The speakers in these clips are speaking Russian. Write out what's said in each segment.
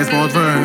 Spotify.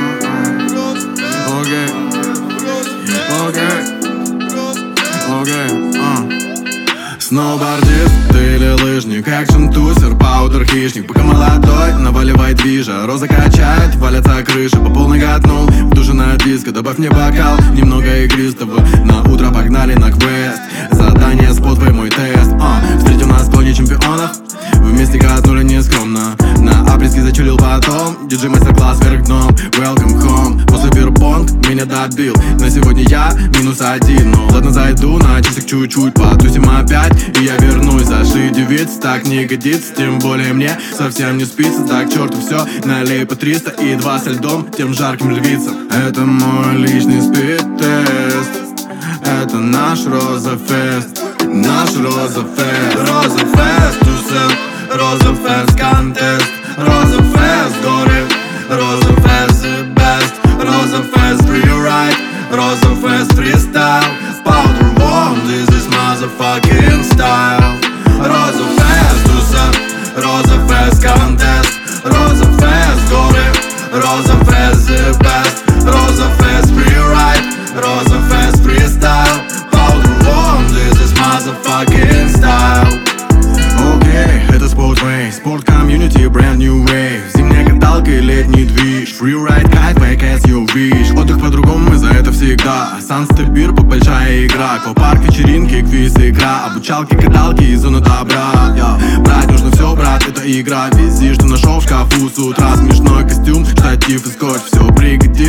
Сноубордист ты или лыжник, экшн-тусер, паудер, хищник. Пока молодой, наваливай движа, роза качает, валятся крыши. По полной катнул, в душе на диско, добавь мне бокал, немного игристого. На утро погнали на квест, задание Spotify мой тест. Встретил на склоне чемпионов, вместе катнули нескромно. На апреске зачулил потом, диджей мастер-класс вверх дном. Welcome home, после бирпонг меня добил. На сегодня я -1, но ладно зайду на часик чуть-чуть, потусим опять и я вернусь. Зашить девиц так не годится, тем более мне совсем не спится. Так черту все, налей по 300 и 2 со льдом, тем жарким львицам. Это мой личный спид-тест, это наш роза-фест, наш роза-фест. Роза-фест, тусер, роза-фест, контест, роза-фест, горе, роза-фест, the best. Роза-фест, rewrite, роза-фест, freestyle. Powder warm, this is motherfucking style. Роза-фест, тусер, роза-фест, контест, роза-фест, горе, роза-фест, the best. Роза-фест, rewrite, роза-фест, freestyle. Powder warm, this is motherfucking style. Окей, это Spotify, спорт-комьюнити, brand new wave. Зимняя каталка и летний движ, freeride, кайф, make as you wish. Отдых по-другому, мы за это всегда. Санстебир, большая игра, аквапарк, вечеринки, квиз, игра. Обучалки, каталки и зона добра. Брать нужно все, брат, это игра. Вези, что нашел в шкафу с утра. Смешной костюм, штатив и скотч, все пригодится.